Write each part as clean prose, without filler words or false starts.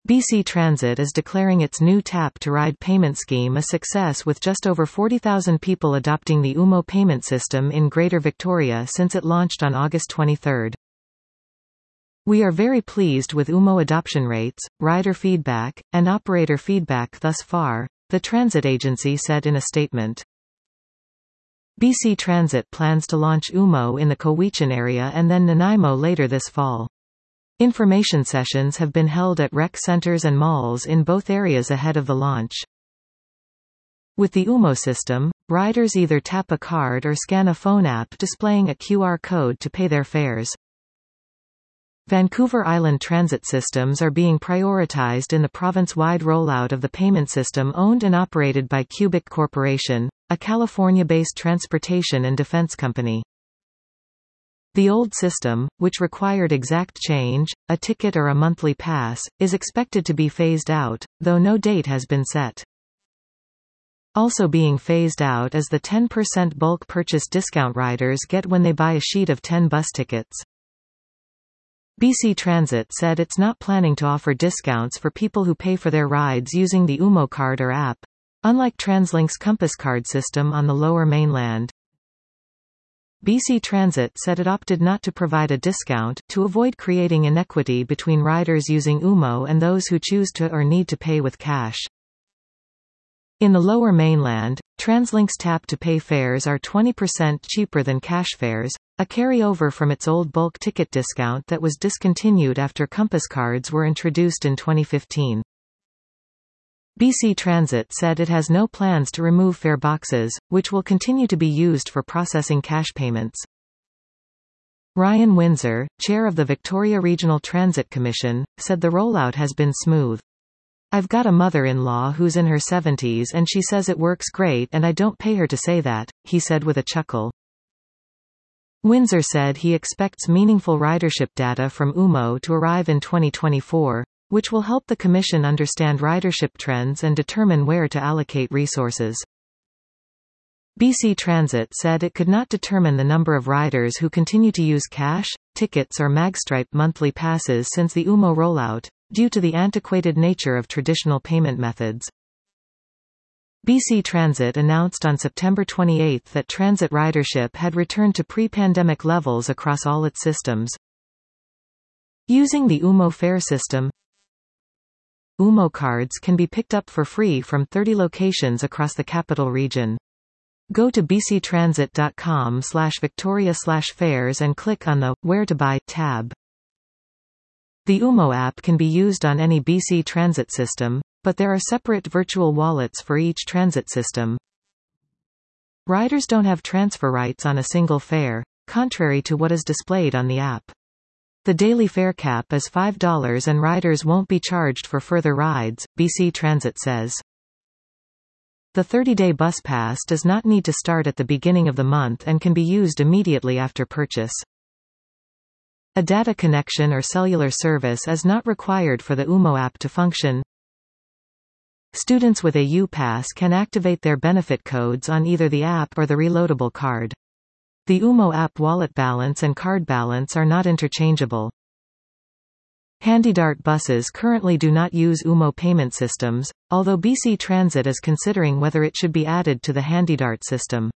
BC Transit is declaring its new Tap to Ride payment scheme a success, with just over 40,000 people adopting the UMO payment system in Greater Victoria since it launched on August 23. "We are very pleased with UMO adoption rates, rider feedback, and operator feedback thus far," the transit agency said in a statement. BC Transit plans to launch UMO in the Cowichan area and then Nanaimo later this fall. Information sessions have been held at rec centers and malls in both areas ahead of the launch. With the UMO system, riders either tap a card or scan a phone app displaying a QR code to pay their fares. Vancouver Island transit systems are being prioritized in the province-wide rollout of the payment system owned and operated by Cubic Corporation, a California-based transportation and defense company. The old system, which required exact change, a ticket or a monthly pass, is expected to be phased out, though no date has been set. Also being phased out is the 10% bulk purchase discount riders get when they buy a sheet of 10 bus tickets. BC Transit said it's not planning to offer discounts for people who pay for their rides using the UMO card or app, unlike TransLink's Compass card system on the Lower Mainland. BC Transit said it opted not to provide a discount, to avoid creating inequity between riders using UMO and those who choose to or need to pay with cash. In the Lower Mainland, TransLink's tap-to-pay fares are 20% cheaper than cash fares, a carryover from its old bulk ticket discount that was discontinued after Compass cards were introduced in 2015. BC Transit said it has no plans to remove fare boxes, which will continue to be used for processing cash payments. Ryan Windsor, chair of the Victoria Regional Transit Commission, said the rollout has been smooth. "I've got a mother-in-law who's in her 70s and she says it works great, and I don't pay her to say that," he said with a chuckle. Windsor said he expects meaningful ridership data from UMO to arrive in 2024, which will help the Commission understand ridership trends and determine where to allocate resources. BC Transit said it could not determine the number of riders who continue to use cash, tickets or Magstripe monthly passes since the UMO rollout, due to the antiquated nature of traditional payment methods. BC Transit announced on September 28 that transit ridership had returned to pre-pandemic levels across all its systems. Using the UMO fare system, UMO cards can be picked up for free from 30 locations across the capital region. Go to bctransit.com/victoria/fares and click on the "Where to Buy" tab. The UMO app can be used on any BC Transit system, but there are separate virtual wallets for each transit system. Riders don't have transfer rights on a single fare, contrary to what is displayed on the app. The daily fare cap is $5 and riders won't be charged for further rides, BC Transit says. The 30-day bus pass does not need to start at the beginning of the month and can be used immediately after purchase. A data connection or cellular service is not required for the UMO app to function. Students with a U-Pass can activate their benefit codes on either the app or the reloadable card. The UMO app wallet balance and card balance are not interchangeable. HandyDart buses currently do not use UMO payment systems, although BC Transit is considering whether it should be added to the HandyDart system.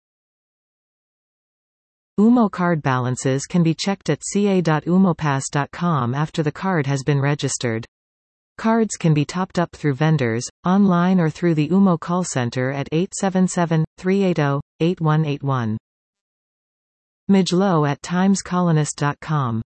UMO card balances can be checked at ca.umopass.com after the card has been registered. Cards can be topped up through vendors, online or through the UMO call center at 877-380-8181. Midge Lowe at timescolonist.com